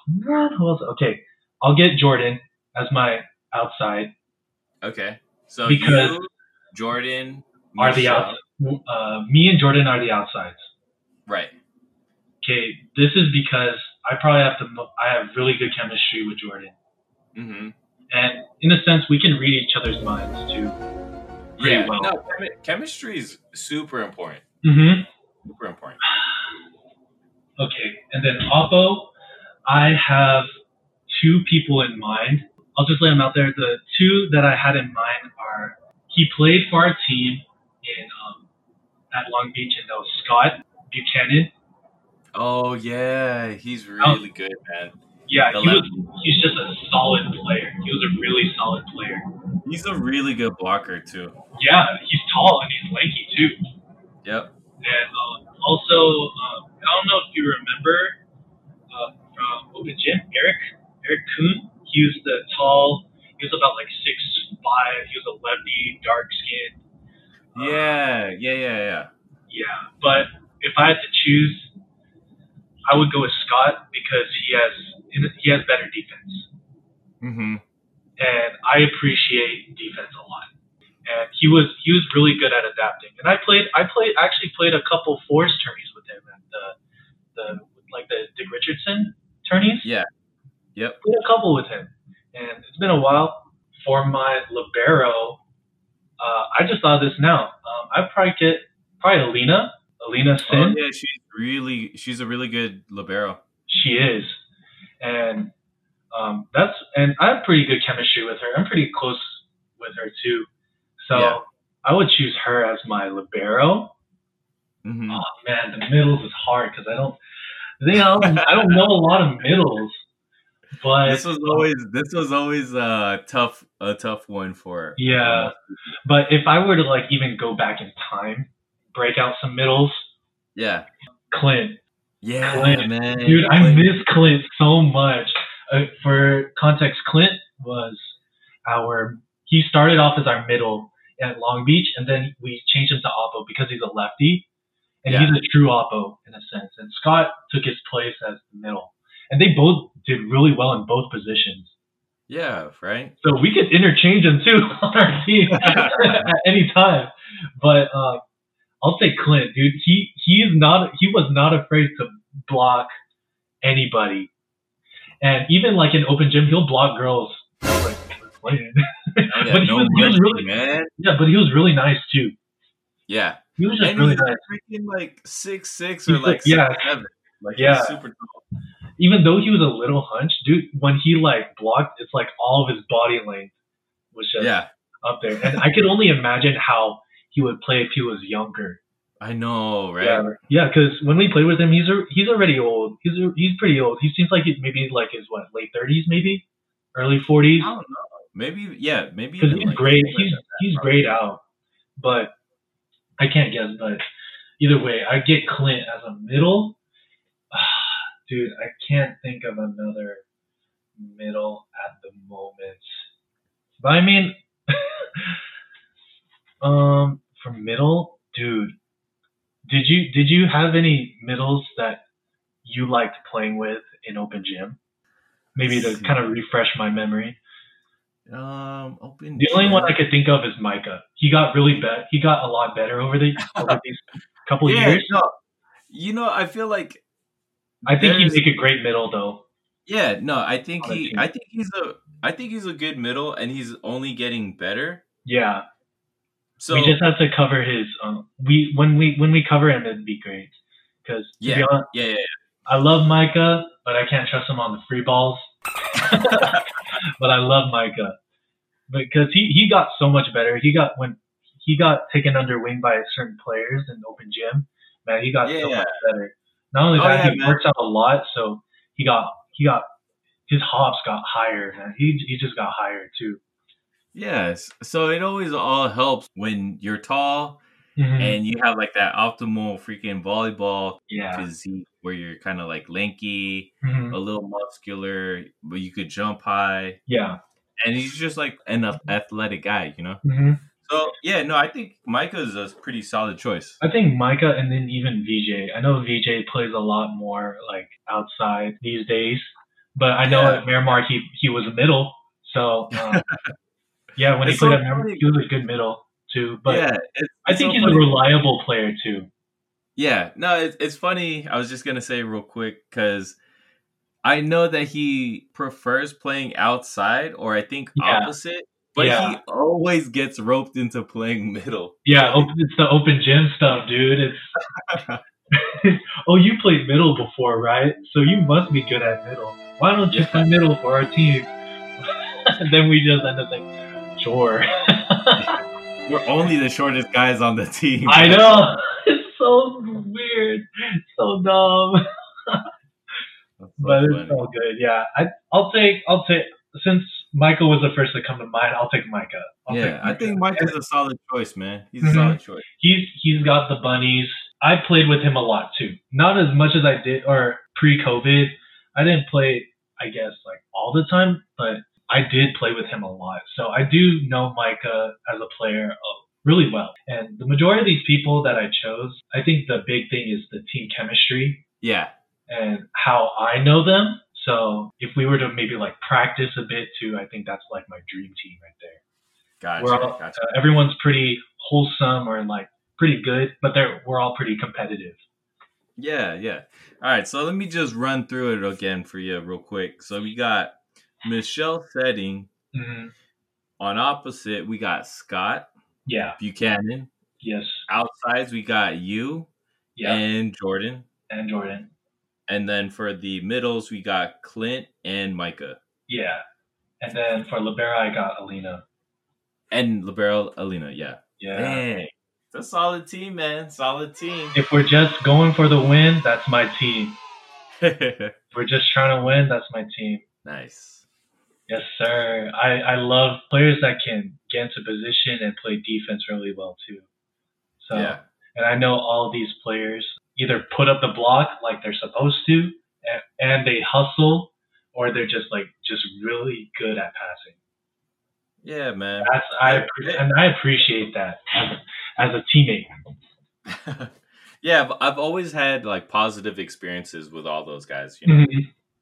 Who else? Okay, I'll get Jordan as my outside Okay. So because you, Jordan, are the outs. Michelle. Me and Jordan are the outsides. Right. Okay, this is because I probably have I have really good chemistry with Jordan, Mm-hmm. and in a sense, we can read each other's minds too pretty Yeah. well. No, chemistry is super important. Mm-hmm. Super important. Okay, and then Oppo, I have two people in mind. I'll just lay them out there. The two that I had in mind are he played for our team in at Long Beach, and that was Scott Buchanan. Oh yeah, he's Oh, really good, man. yeah, The left. he's just a solid player. He was a really solid player. He's a really good blocker too. Yeah, he's tall and he's lanky too. Yep. And also, I don't know if you remember from Open Gym, Eric Kuhn. He was the tall. He was about like 6'5". He was a lefty, dark skinned. Yeah. Yeah, but if I had to choose, I would go with Scott because he has better defense, Mm-hmm. and I appreciate defense a lot. And he was really good at adapting. And I actually played a couple force tourneys with him at the Dick Richardson tourneys. Yeah. Yep. Played a couple with him, and it's been a while. For my libero, I just thought of this now. I'd probably get Alina Oh Sin. yeah, she's a really good libero. She is, and and I have pretty good chemistry with her. I'm pretty close with her too, so Yeah. I would choose her as my libero. Mm-hmm. Oh man, the middles is hard because I don't know a lot of middles, but This was always a tough one for. yeah. But if I were to like even go back in time, break out some middles, Yeah. Clint. Yeah, Clint. man. Dude, I miss Clint so much. For context, Clint was he started off as our middle at Long Beach, and then we changed him to Oppo because he's a lefty, and Yeah. he's a true Oppo in a sense. And Scott took his place as the middle, and they both did really well in both positions. Yeah, right. So we could interchange them too on our team at any time. But I'll say Clint, dude. He was not afraid to block anybody, and even like in Open Gym, he'll block girls. Like, playing. Yeah, But he was really man. Yeah, but he was really nice too. Yeah. He was just And really he's nice. freaking like 6'6" or He's like yeah. 6'7". Like Yeah. he's super tall. Even though he was a little hunched, dude, when he like blocked, it's like all of his body length was just up there. And I could only imagine how he would play if he was younger. I know, right? Yeah, because when we played with him, he's already old. He's pretty old. He seems like maybe like his late 30s, maybe early 40s. I don't know. Maybe Because he's great. He's grayed out, but I can't guess. But either way, I get Clint as a middle. Dude, I can't think of another middle at the moment. But I mean, for middle, dude, did you have any middles that you liked playing with in Open Gym? Maybe to kind of refresh my memory. Open. The only one I could think of is Micah. He got He got a lot better over these couple years. No, I feel like I think he'd make a great middle, though. Yeah, no, I think he's a good middle, and he's only getting better. Yeah. So we just have to cover his. When we cover him, it'd be great. Because to be honest, I love Micah, but I can't trust him on the free balls. But I love Micah because he got so much better. When he got taken under wing by certain players in Open Gym, man, he got so much better. Not only that, he works out a lot, so he got his hops got higher, man. He just got higher too. Yes, so it always all helps when you're tall and you have like that optimal freaking volleyball physique where you're kind of like lanky, a little muscular, but you could jump high. Yeah, and he's just like an athletic guy, you know. So I think Micah is a pretty solid choice. I think Micah, and then even VJ. I know VJ plays a lot more like outside these days, But I know at Miramar he was a middle. So yeah, when he played at Miramar, he was a good middle too. But I think he's a reliable player too. Yeah, no, it's funny. I was just gonna say real quick because I know that he prefers playing outside, or I think opposite. But he always gets roped into playing middle. Yeah, it's the open gym stuff, dude. It's oh, you played middle before, right? So you must be good at middle. Why don't you play middle for our team? And then we just end up like, sure. We're only the shortest guys on the team. I know. It's so weird. So dumb. But it's all good. Yeah, I'll take since Micah was the first to come to mind. I'll take Micah. I think Micah's a solid choice, man. He's a solid choice. He's got the bunnies. I played with him a lot too. Not as much as I did or pre-COVID. I didn't play, I guess, like all the time, but I did play with him a lot. So I do know Micah as a player really well. And the majority of these people that I chose, I think the big thing is the team chemistry. Yeah. And how I know them. So if we were to maybe like practice a bit too, I think that's like my dream team right there. Gotcha. Everyone's pretty wholesome or like pretty good, but we're all pretty competitive. Yeah. All right, so let me just run through it again for you real quick. So we got Michelle Setting. Mm-hmm. On opposite, we got Scott. Yeah. Buchanan. Yes. Outsides, we got you. Yeah. And Jordan. And then for the middles, we got Clint and Micah. Yeah. And then for Libero, I got Alina. And Libero, Alina, yeah. Dang. It's a solid team, man. Solid team. If we're just going for the win, that's my team. If we're just trying to win, that's my team. Nice. Yes, sir. I love players that can get into position and play defense really well, too. So, and I know all these players either put up the block like they're supposed to, and they hustle, or they're just really good at passing. Yeah, man. I appreciate that as a teammate. Yeah, I've always had like positive experiences with all those guys. You know,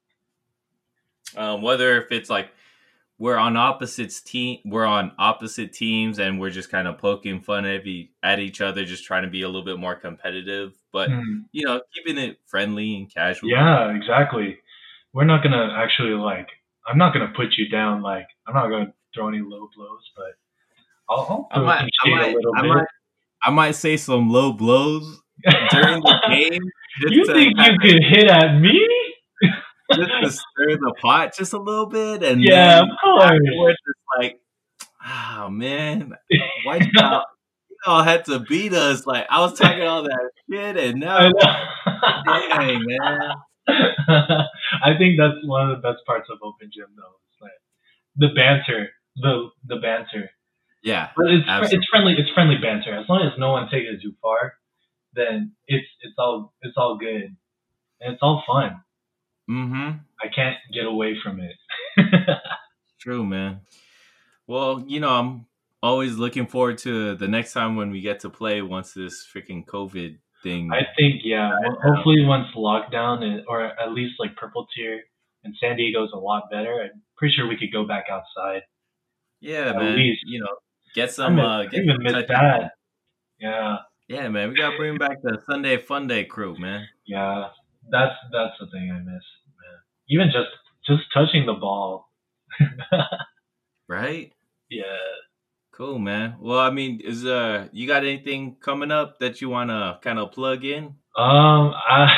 whether if it's like we're on opposite teams and we're just kind of poking fun at each other, just trying to be a little bit more competitive, but you know, keeping it friendly and casual. Yeah, exactly. We're not gonna actually I'm not gonna put you down. Like, I'm not gonna throw any low blows, but I might say some low blows during the game. You think you could hit at me? Just to stir the pot just a little bit, and yeah, of course. It's like, oh man, why y'all had to beat us? Like, I was talking all that shit, and now, dang, man. I think that's one of the best parts of open gym, though. It's like the banter, the banter. Yeah, but it's friendly. It's friendly banter. As long as no one takes it too far, then it's all good, and it's all fun. Mm-hmm. I can't get away from it. True, man. Well, you know, I'm always looking forward to the next time when we get to play once this freaking COVID thing. I think, hopefully once lockdown or at least like purple tier in San Diego's a lot better, I'm pretty sure we could go back outside. Yeah, man. Least. You know, get some. Even miss that. Yeah. Yeah, man. We gotta bring back the Sunday Fun Day crew, man. Yeah. That's the thing I miss, man. Even just touching the ball. Right? Yeah. Cool, man. Well, I mean, you got anything coming up that you wanna kind of plug in? I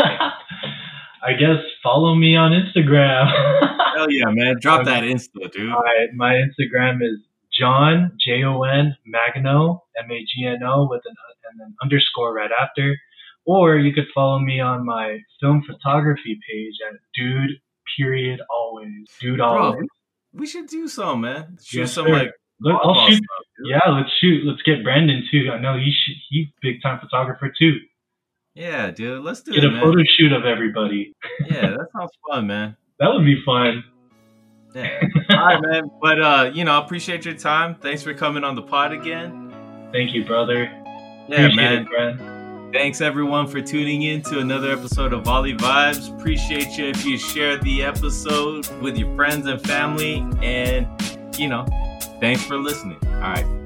guess follow me on Instagram. Hell yeah, man. Drop that Insta, dude. All right, my Instagram is John Jon Magno Magno with an underscore right after. Or you could follow me on my film photography page at Dude Always. Bro, we should do some, man. Shoot some I'll shoot. Stuff, let's shoot. Let's get Brandon too. I know he's big time photographer too. Yeah, dude. Let's do get a photo shoot of everybody. Yeah, that sounds fun, man. That would be fun. Yeah. All right, man. But you know, appreciate your time. Thanks for coming on the pod again. Thank you, brother. Yeah, appreciate man. It, Thanks everyone for tuning in to another episode of Volley Vibes. Appreciate you if you share the episode with your friends and family. And, thanks for listening. All right.